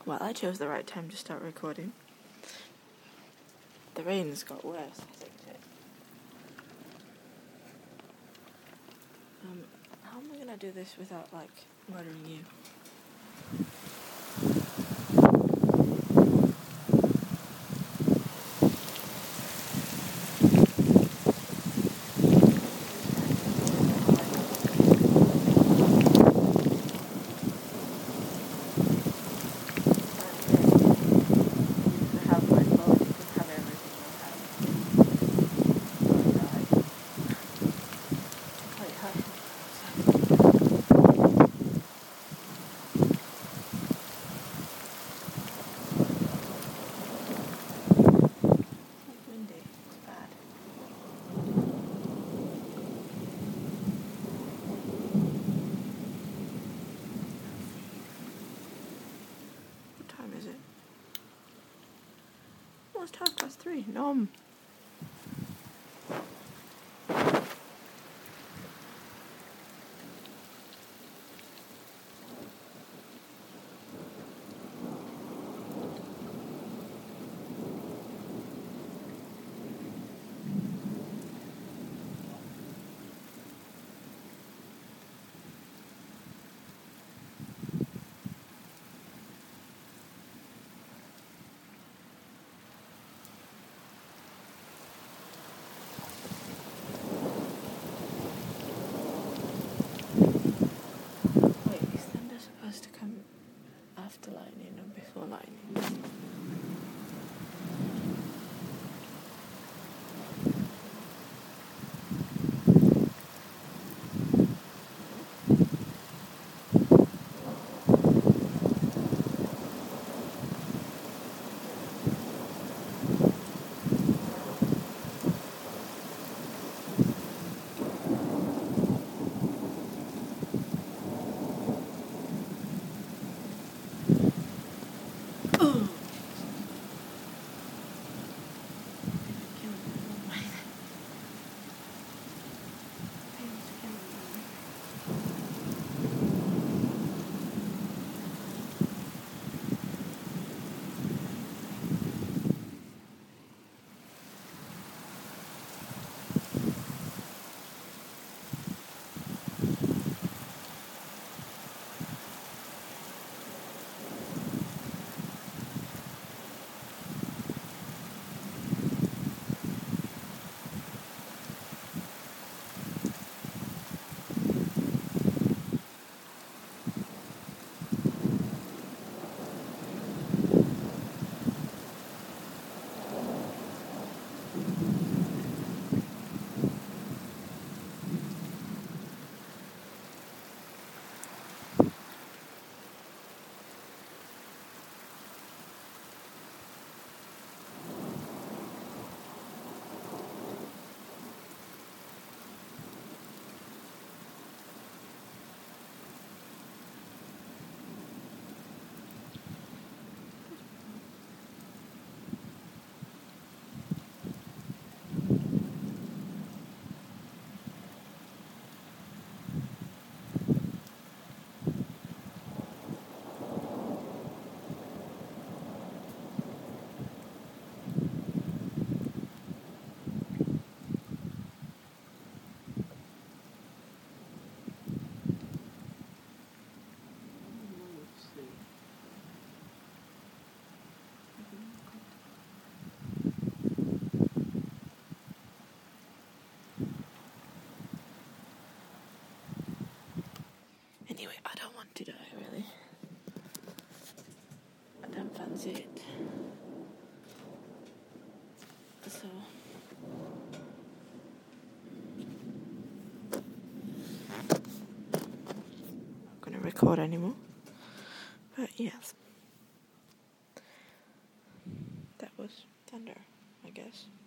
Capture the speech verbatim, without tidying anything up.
Well, I chose the right time to start recording. The rain's got worse, hasn't it? Um, how am I gonna do this without, like, murdering you? Almost half past three. Nom. Wait, is thunder supposed to come after lightning or before lightning? Anyway, I don't want to die, really. I don't fancy it. So... I'm not going to record anymore. But yes. That was thunder, I guess.